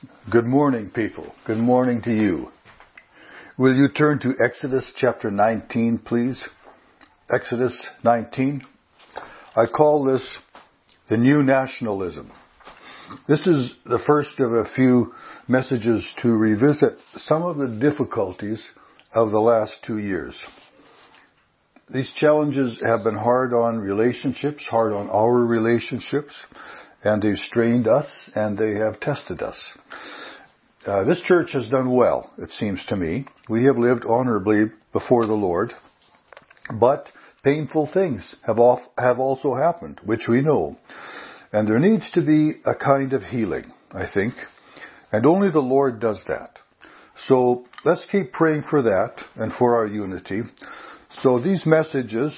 Good morning, people. Good morning to you. Will you turn to Exodus chapter 19, please? Exodus 19. I call this the new nationalism. This is the first of a few messages to revisit some of the difficulties of the last 2 years. These challenges have been hard on relationships, hard on our relationships, and they've strained us and they have tested us. This church has done well, it seems to me. We have lived honorably before the Lord, but painful things have also happened, which we know. And there needs to be a kind of healing, I think, and only the Lord does that. So let's keep praying for that and for our unity. So these messages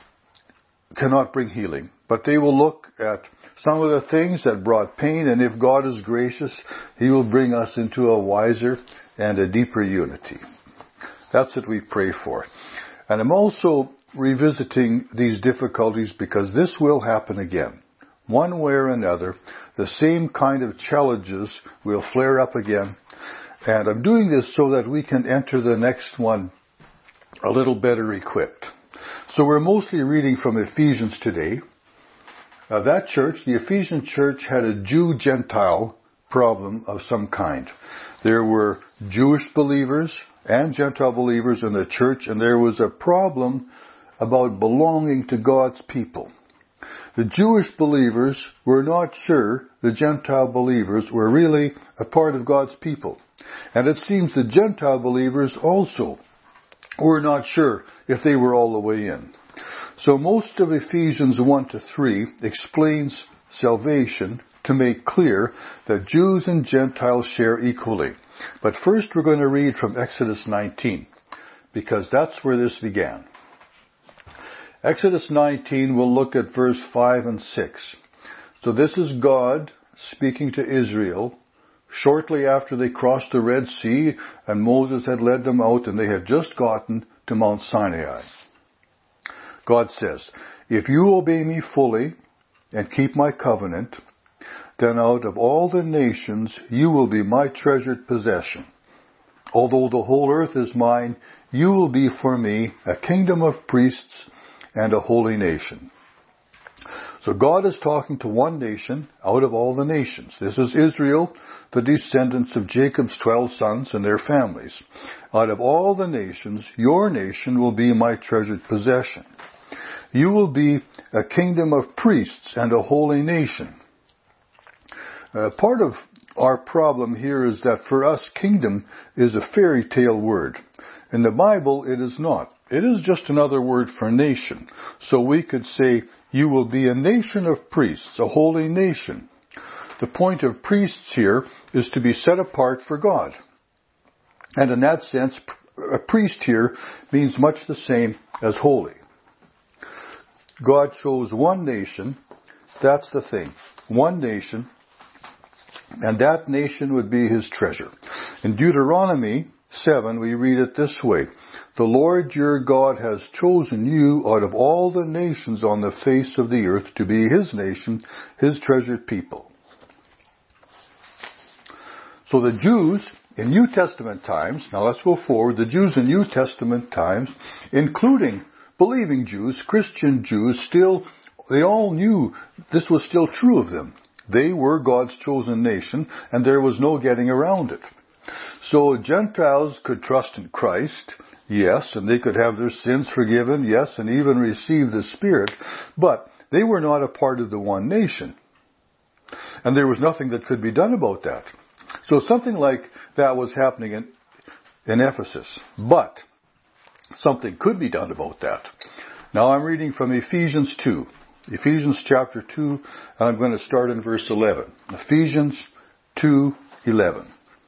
cannot bring healing, but they will look at some of the things that brought pain, and if God is gracious, He will bring us into a wiser and a deeper unity. That's what we pray for. And I'm also revisiting these difficulties because this will happen again. One way or another, the same kind of challenges will flare up again. And I'm doing this so that we can enter the next one a little better equipped. So we're mostly reading from Ephesians today. That church, the Ephesian church, had a Jew-Gentile problem of some kind. There were Jewish believers and Gentile believers in the church, and there was a problem about belonging to God's people. The Jewish believers were not sure the Gentile believers were really a part of God's people. And it seems the Gentile believers also were not sure if they were all the way in. So most of Ephesians 1-3 explains salvation to make clear that Jews and Gentiles share equally. But first we're going to read from Exodus 19, because that's where this began. Exodus 19, we'll look at verse 5 and 6. So this is God speaking to Israel shortly after they crossed the Red Sea and Moses had led them out and they had just gotten to Mount Sinai. God says, "If you obey me fully and keep my covenant, then out of all the nations you will be my treasured possession. Although the whole earth is mine, you will be for me a kingdom of priests and a holy nation." So God is talking to one nation out of all the nations. This is Israel, the descendants of Jacob's 12 sons and their families. Out of all the nations, your nation will be my treasured possession. You will be a kingdom of priests and a holy nation. Part of our problem here is that for us, kingdom is a fairy tale word. In the Bible, it is not. It is just another word for nation. So we could say, you will be a nation of priests, a holy nation. The point of priests here is to be set apart for God. And in that sense, a priest here means much the same as holy. God chose one nation, that's the thing, one nation, and that nation would be His treasure. In Deuteronomy 7, we read it this way, "The Lord your God has chosen you out of all the nations on the face of the earth to be His nation, His treasured people." So the Jews in New Testament times, now let's go forward, the Jews in New Testament times, including believing Jews, Christian Jews, they all knew this was still true of them. They were God's chosen nation, and there was no getting around it. So Gentiles could trust in Christ, yes, and they could have their sins forgiven, yes, and even receive the Spirit, but they were not a part of the one nation. And there was nothing that could be done about that. So something like that was happening in Ephesus. But something could be done about that. Now I'm reading from Ephesians 2. Ephesians chapter 2, and I'm going to start in verse 11. Ephesians 2:11.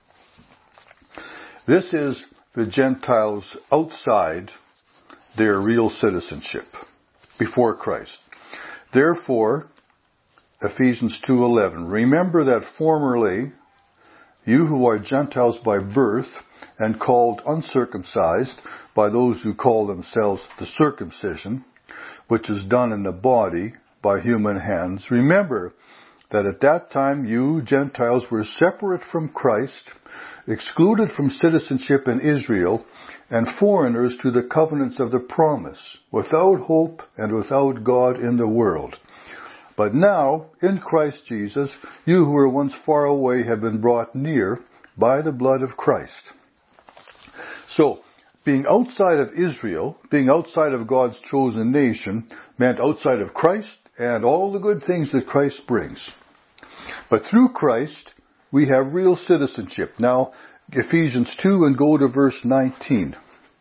This is the Gentiles outside their real citizenship before Christ. Therefore, Ephesians 2:11, "Remember that formerly you who are Gentiles by birth and called uncircumcised by those who call themselves the circumcision, which is done in the body by human hands, remember that at that time you, Gentiles, were separate from Christ, excluded from citizenship in Israel, and foreigners to the covenants of the promise, without hope and without God in the world. But now, in Christ Jesus, you who were once far away have been brought near by the blood of Christ. So, being outside of Israel, being outside of God's chosen nation, meant outside of Christ and all the good things that Christ brings. But through Christ, we have real citizenship. Now, Ephesians 2 and go to verse 19.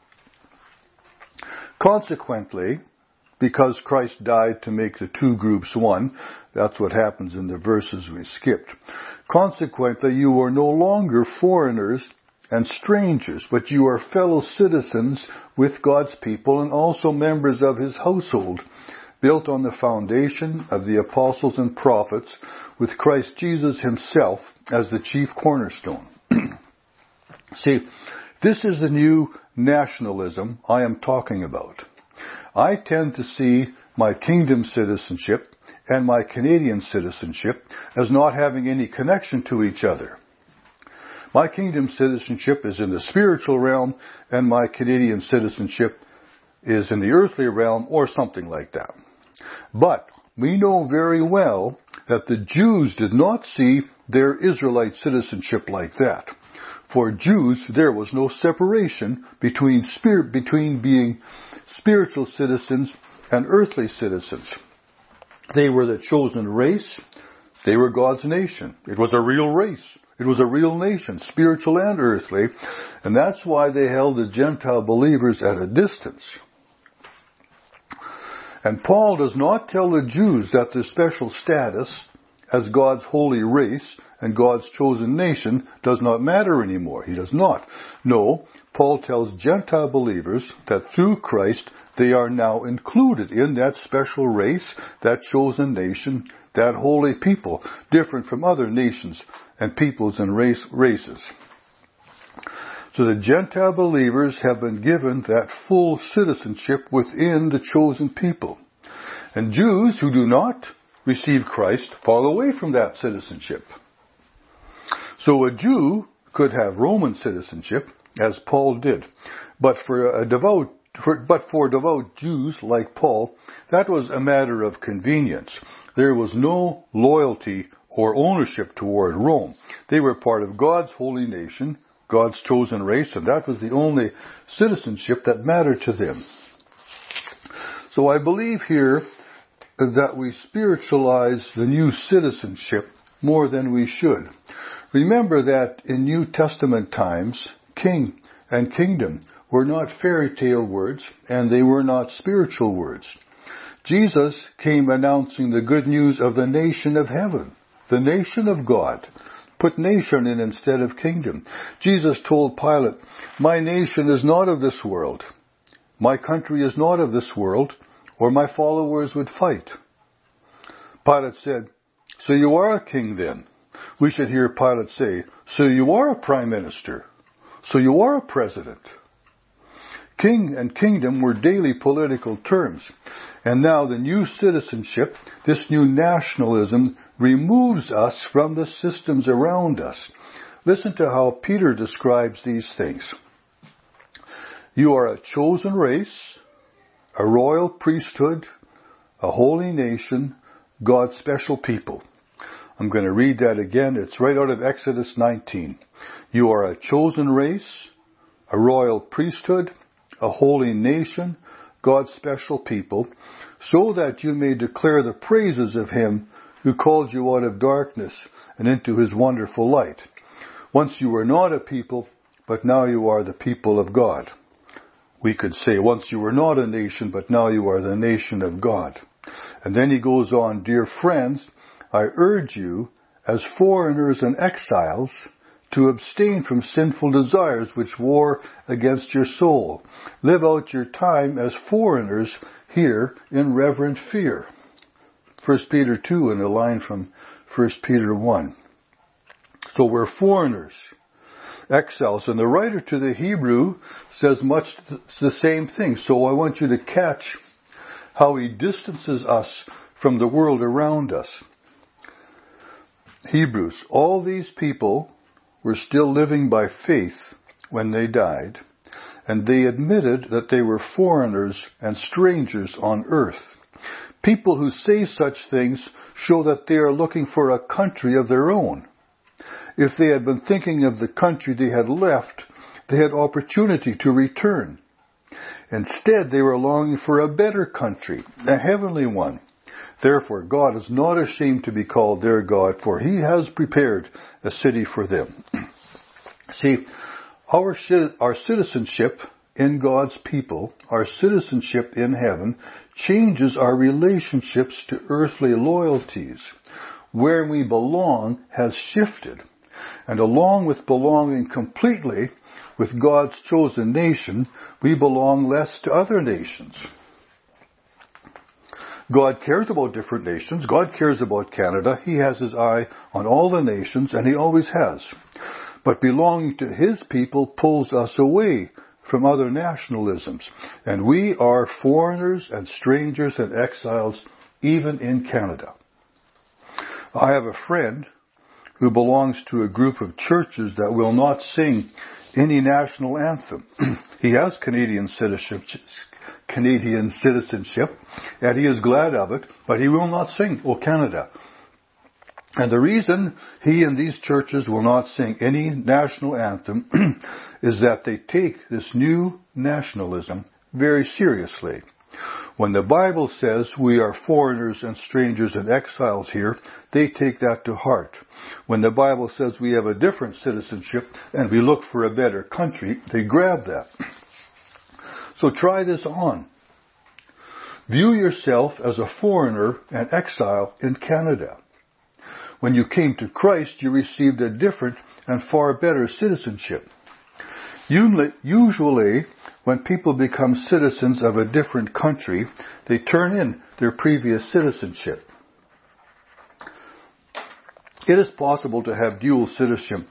Consequently, because Christ died to make the two groups one, that's what happens in the verses we skipped. Consequently, you are no longer foreigners and strangers, but you are fellow citizens with God's people and also members of His household, built on the foundation of the apostles and prophets, with Christ Jesus Himself as the chief cornerstone. See, this is the new nationalism I am talking about. I tend to see my kingdom citizenship and my Canadian citizenship as not having any connection to each other. My kingdom citizenship is in the spiritual realm, and my Canadian citizenship is in the earthly realm, or something like that. But we know very well that the Jews did not see their Israelite citizenship like that. For Jews, there was no separation between being spiritual citizens and earthly citizens. They were the chosen race. They were God's nation. It was a real race. It was a real nation, spiritual and earthly. And that's why they held the Gentile believers at a distance. And Paul does not tell the Jews that their special status as God's holy race and God's chosen nation does not matter anymore. He does not. No, Paul tells Gentile believers that through Christ they are now included in that special race, that chosen nation, that holy people, different from other nations and peoples and races. So the Gentile believers have been given that full citizenship within the chosen people. And Jews who do not receive Christ fall away from that citizenship. So a Jew could have Roman citizenship, as Paul did, but for devout Jews like Paul, that was a matter of convenience. There was no loyalty or ownership toward Rome. They were part of God's holy nation, God's chosen race, and that was the only citizenship that mattered to them. So I believe here that we spiritualize the new citizenship more than we should. Remember that in New Testament times, king and kingdom were not fairy tale words, and they were not spiritual words. Jesus came announcing the good news of the nation of heaven, the nation of God. Put nation in instead of kingdom. Jesus told Pilate, "My nation is not of this world. My country is not of this world, or my followers would fight." Pilate said, "So you are a king then?" We should hear Pilate say, "So you are a prime minister. So you are a president." King and kingdom were daily political terms. And now the new citizenship, this new nationalism, removes us from the systems around us. Listen to how Peter describes these things. You are a chosen race, a royal priesthood, a holy nation, God's special people. I'm going to read that again. It's right out of Exodus 19. You are a chosen race, a royal priesthood, a holy nation, God's special people, so that you may declare the praises of Him who called you out of darkness and into His wonderful light. Once you were not a people, but now you are the people of God. We could say, once you were not a nation, but now you are the nation of God. And then he goes on, "Dear friends, I urge you, as foreigners and exiles, to abstain from sinful desires which war against your soul. Live out your time as foreigners here in reverent fear." 1 Peter 2 and a line from 1 Peter 1. So we're foreigners, exiles. And the writer to the Hebrew says much the same thing. So I want you to catch how he distances us from the world around us. Hebrews. All these people were still living by faith when they died, and they admitted that they were foreigners and strangers on earth. People who say such things show that they are looking for a country of their own. If they had been thinking of the country they had left, they had opportunity to return. Instead, they were longing for a better country, a heavenly one. Therefore, God is not ashamed to be called their God, for He has prepared a city for them. See, our citizenship in God's people, our citizenship in heaven, changes our relationships to earthly loyalties. Where we belong has shifted. And along with belonging completely with God's chosen nation, we belong less to other nations. God cares about different nations. God cares about Canada. He has His eye on all the nations, and He always has. But belonging to His people pulls us away from other nationalisms. And we are foreigners and strangers and exiles even in Canada. I have a friend who belongs to a group of churches that will not sing any national anthem. He has Canadian citizenship, and he is glad of it, but he will not sing "O Canada." And the reason he and these churches will not sing any national anthem is that they take this new nationalism very seriously. When the Bible says we are foreigners and strangers and exiles here, they take that to heart. When the Bible says we have a different citizenship and we look for a better country, they grab that. So try this on. View yourself as a foreigner and exile in Canada. When you came to Christ, you received a different and far better citizenship. Usually, when people become citizens of a different country, they turn in their previous citizenship. It is possible to have dual citizenship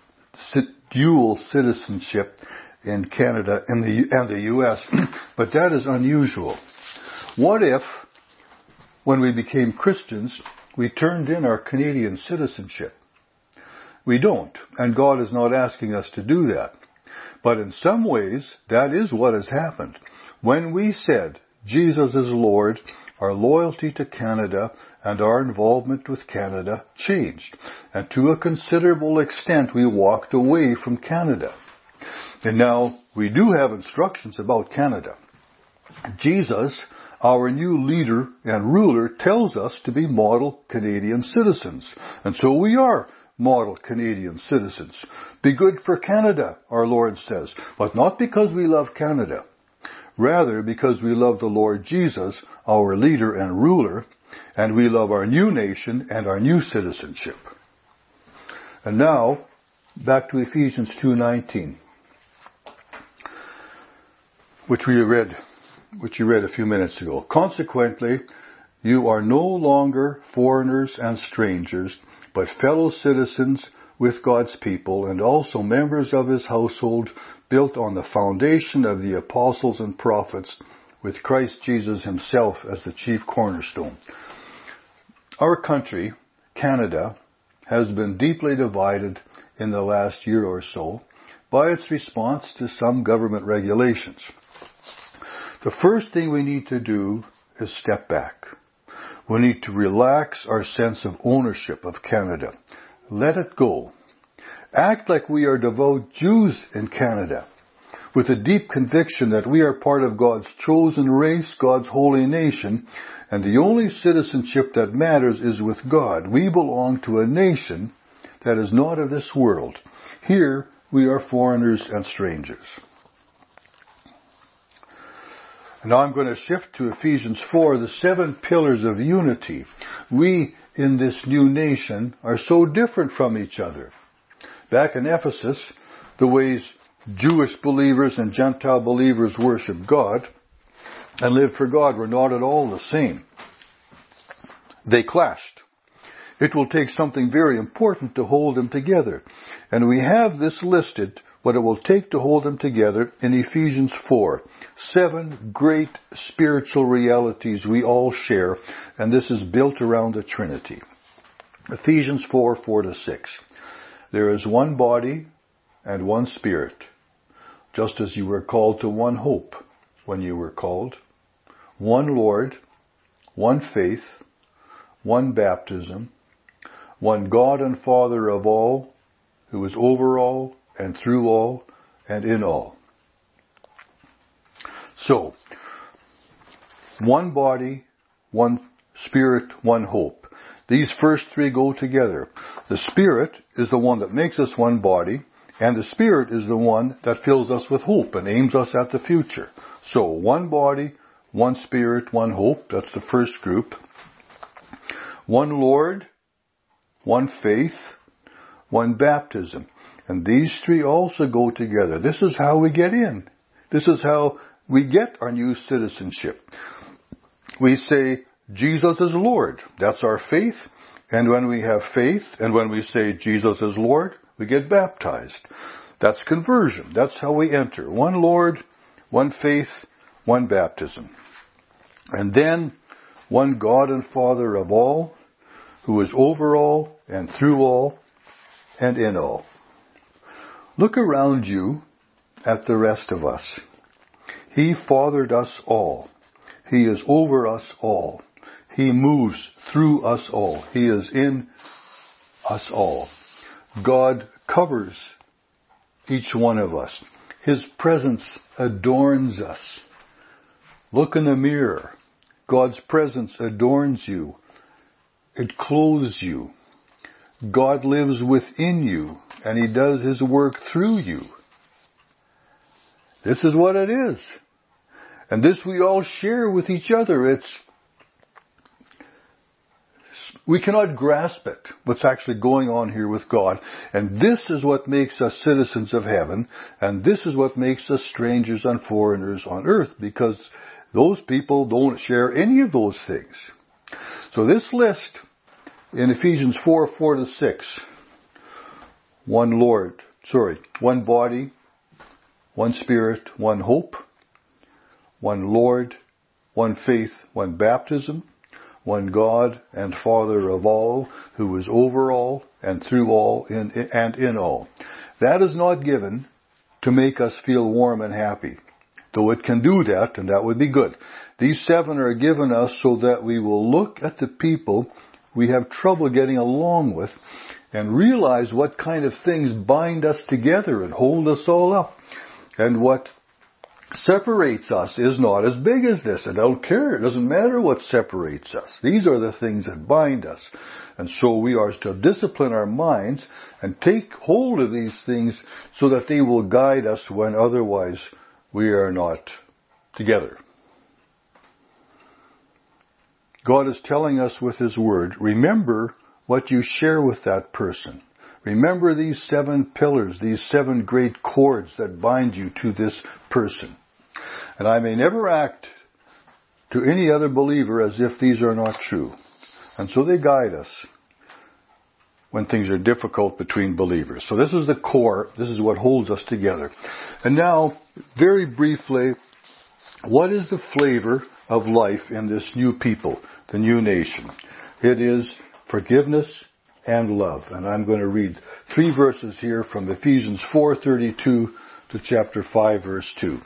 in Canada and the U.S., but that is unusual. What if, when we became Christians, we turned in our Canadian citizenship? We don't, and God is not asking us to do that. But in some ways, that is what has happened. When we said, Jesus is Lord, our loyalty to Canada and our involvement with Canada changed. And to a considerable extent, we walked away from Canada. And now, we do have instructions about Canada. Jesus, our new leader and ruler, tells us to be model Canadian citizens. And so we are model Canadian citizens. Be good for Canada, our Lord says, but not because we love Canada. Rather, because we love the Lord Jesus, our leader and ruler, and we love our new nation and our new citizenship. And now, back to Ephesians 2:19, which you read a few minutes ago. Consequently, you are no longer foreigners and strangers, but fellow citizens with God's people and also members of His household, built on the foundation of the apostles and prophets, with Christ Jesus Himself as the chief cornerstone. Our country, Canada, has been deeply divided in the last year or so by its response to some government regulations. The first thing we need to do is step back. We need to relax our sense of ownership of Canada. Let it go. Act like we are devout Jews in Canada, with a deep conviction that we are part of God's chosen race, God's holy nation, and the only citizenship that matters is with God. We belong to a nation that is not of this world. Here, we are foreigners and strangers. Now I'm going to shift to Ephesians 4, the 7 pillars of unity. We, in this new nation, are so different from each other. Back in Ephesus, the ways Jewish believers and Gentile believers worship God and live for God were not at all the same. They clashed. It will take something very important to hold them together. And we have this listed, what it will take to hold them together, in Ephesians 4. 7 great spiritual realities we all share, and this is built around the Trinity. Ephesians 4:4-6. There is one body and one Spirit, just as you were called to one hope when you were called, one Lord, one faith, one baptism, one God and Father of all, who is over all and through all and in all. So, one body, one Spirit, one hope. These first three go together. The Spirit is the one that makes us one body, and the Spirit is the one that fills us with hope and aims us at the future. So, one body, one Spirit, one hope. That's the first group. One Lord, one faith, one baptism. And these three also go together. This is how we get in. This is how we get our new citizenship. We say, Jesus is Lord. That's our faith. And when we have faith, and when we say Jesus is Lord, we get baptized. That's conversion. That's how we enter. One Lord, one faith, one baptism. And then, one God and Father of all, who is over all and through all and in all. Look around you at the rest of us. He fathered us all. He is over us all. He moves through us all. He is in us all. God covers each one of us. His presence adorns us. Look in the mirror. God's presence adorns you. It clothes you. God lives within you, and He does His work through you. This is what it is. And this we all share with each other. We cannot grasp it, what's actually going on here with God. And this is what makes us citizens of heaven, and this is what makes us strangers and foreigners on earth, because those people don't share any of those things. So this list in Ephesians 4:4-6, one body, one Spirit, one hope, one Lord, one faith, one baptism, one God and Father of all, who is over all and through all and in all. That is not given to make us feel warm and happy, though it can do that, and that would be good. These 7 are given us so that we will look at the people we have trouble getting along with and realize what kind of things bind us together and hold us all up. And what separates us is not as big as this. I don't care. It doesn't matter what separates us. These are the things that bind us. And so we are to discipline our minds and take hold of these things so that they will guide us when otherwise we are not together. God is telling us with His Word, remember what you share with that person. Remember these 7 pillars, these 7 great cords that bind you to this person. And I may never act to any other believer as if these are not true. And so they guide us when things are difficult between believers. So this is the core. This is what holds us together. And now, very briefly, what is the flavor of life in this new people, the new nation? It is forgiveness and love. And I'm going to read 3 verses here from Ephesians 4:32 to chapter 5, verse 2.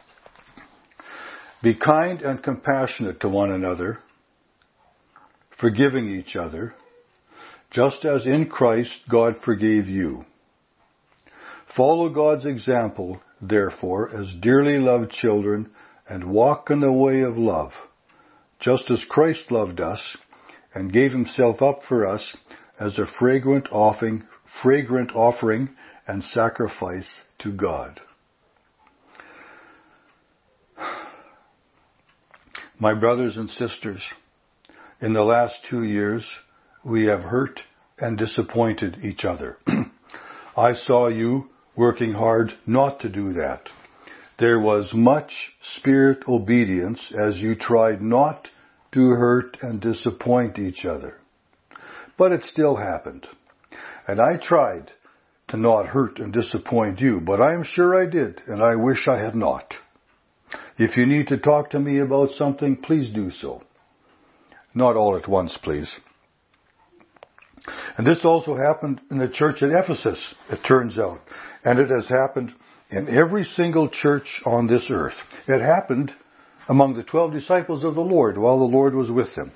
Be kind and compassionate to one another, forgiving each other, just as in Christ God forgave you. Follow God's example, therefore, as dearly loved children, and walk in the way of love, just as Christ loved us and gave Himself up for us as a fragrant offering and sacrifice to God. My brothers and sisters, in the last 2 years, we have hurt and disappointed each other. I saw you working hard not to do that. There was much spirit obedience as you tried not to hurt and disappoint each other. But it still happened. And I tried to not hurt and disappoint you, but I am sure I did, and I wish I had not. If you need to talk to me about something, please do so. Not all at once, please. And this also happened in the church at Ephesus, it turns out. And it has happened in every single church on this earth. It happened among the 12 disciples of the Lord while the Lord was with them.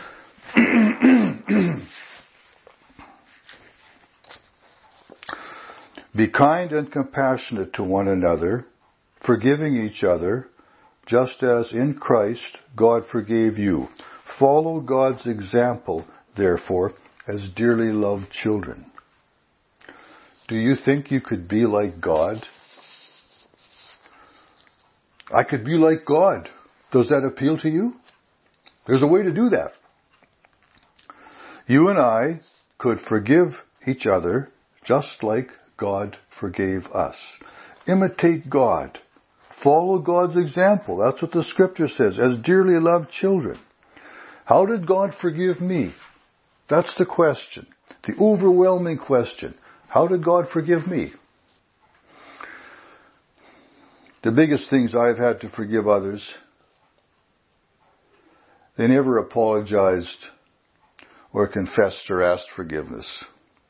Be kind and compassionate to one another, forgiving each other, just as in Christ God forgave you. Follow God's example, therefore, as dearly loved children. Do you think you could be like God? I could be like God. Does that appeal to you? There's a way to do that. You and I could forgive each other just like God forgave us. Imitate God. Follow God's example. That's what the scripture says, as dearly loved children. How did God forgive me? That's the question. The overwhelming question. How did God forgive me? The biggest things I've had to forgive others, they never apologized or confessed or asked forgiveness.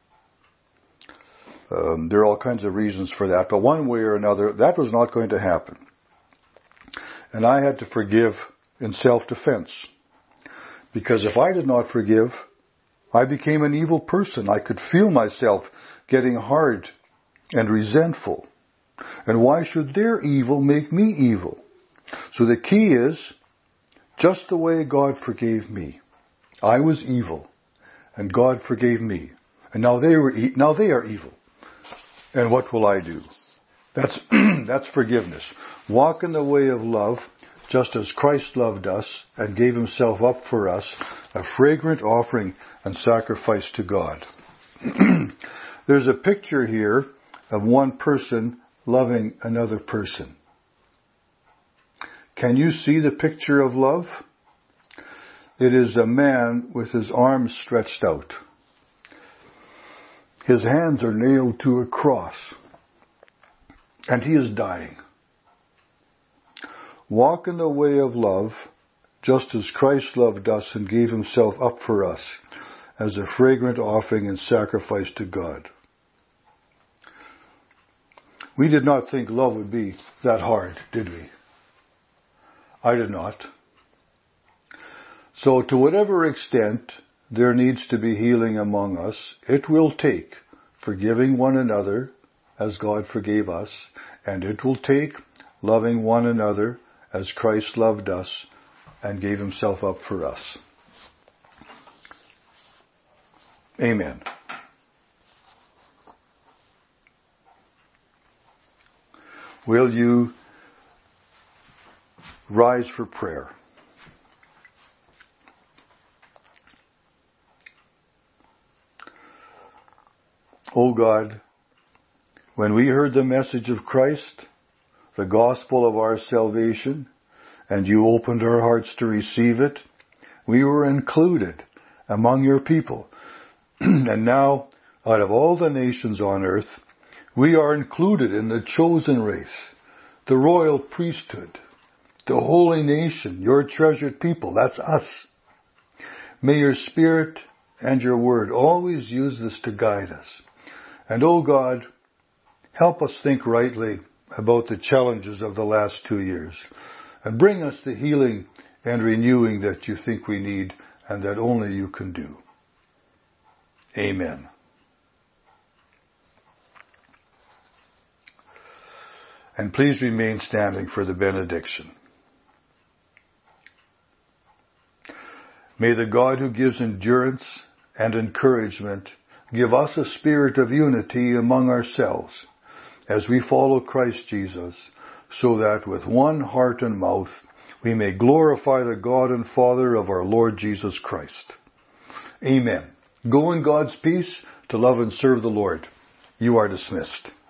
There are all kinds of reasons for that, but one way or another, that was not going to happen. And I had to forgive in self-defense. Because if I did not forgive, I became an evil person. I could feel myself getting hard and resentful. And why should their evil make me evil? So the key is, just the way God forgave me. I was evil, and God forgave me. And now they are evil. And what will I do? That's forgiveness. Walk in the way of love, just as Christ loved us and gave himself up for us, a fragrant offering and sacrifice to God. There's a picture here of one person loving another person. Can you see the picture of love? It is a man with his arms stretched out. His hands are nailed to a cross. And he is dying. Walk in the way of love, just as Christ loved us and gave himself up for us as a fragrant offering and sacrifice to God. We did not think love would be that hard, did we? I did not. So to whatever extent there needs to be healing among us, it will take forgiving one another as God forgave us, and it will take loving one another as Christ loved us and gave himself up for us. Amen. Will you rise for prayer? O God, when we heard the message of Christ, the gospel of our salvation, and you opened our hearts to receive it, we were included among your people. And now, out of all the nations on earth, we are included in the chosen race, the royal priesthood, the holy nation, your treasured people. That's us. May your Spirit and your word always use this to guide us. And, oh God, help us think rightly about the challenges of the last 2 years, and bring us the healing and renewing that you think we need and that only you can do. Amen. And please remain standing for the benediction. May the God who gives endurance and encouragement give us a spirit of unity among ourselves as we follow Christ Jesus, so that with one heart and mouth we may glorify the God and Father of our Lord Jesus Christ. Amen. Go in God's peace to love and serve the Lord. You are dismissed.